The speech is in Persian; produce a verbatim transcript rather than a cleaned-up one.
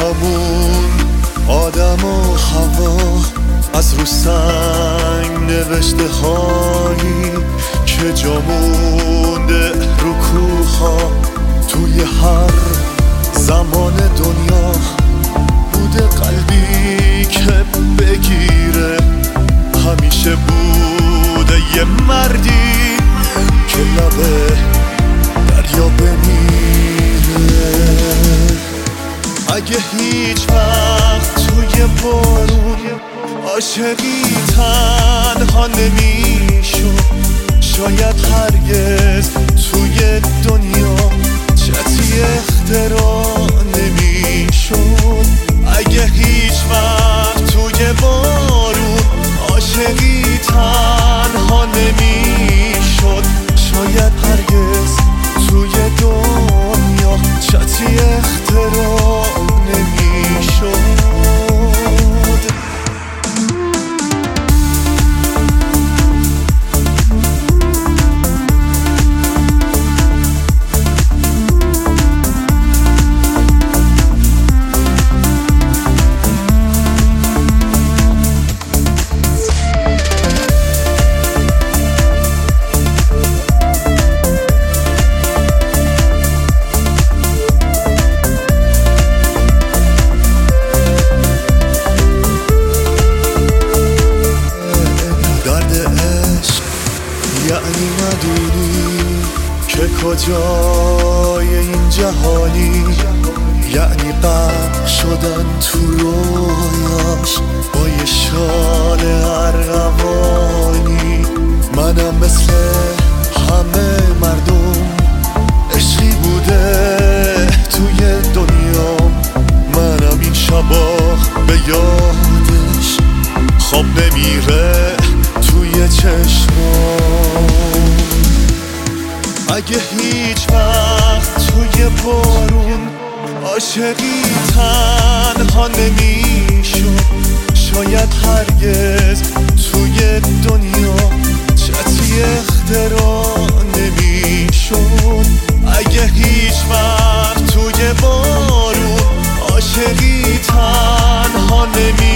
همون آدم و هوا از رو سنگ نوشته هایی که جا مونده رو کوها توی هر زمان دنیا بوده قلبی که بگیره همیشه بوده یه مردی که لبه دریا بمیره اگه هیچ وقت توی بارون عاشقی تنها نمیشد شاید هرگز توی دنیا چتی اختراع نمیشد اگه هیچ وقت توی بارون عاشقی تنها نمیشد شاید هرگز توی دنیا چتی اختراع نمیشد یعنی ندونی که کجای این جهانی یعنی غرق شدن تو رویاش با یه شال ارغوانی منم مثل همه مردم عشقی بوده توی دنیا منم این شبا به یادش خواب نمیره توی چشمام اگه هیچ وقت توی بارون عاشقی تنها نمیشد شاید هرگز توی دنیا چتی اختراع نمیشد اگه هیچ وقت توی بارون عاشقی تنها نمیشد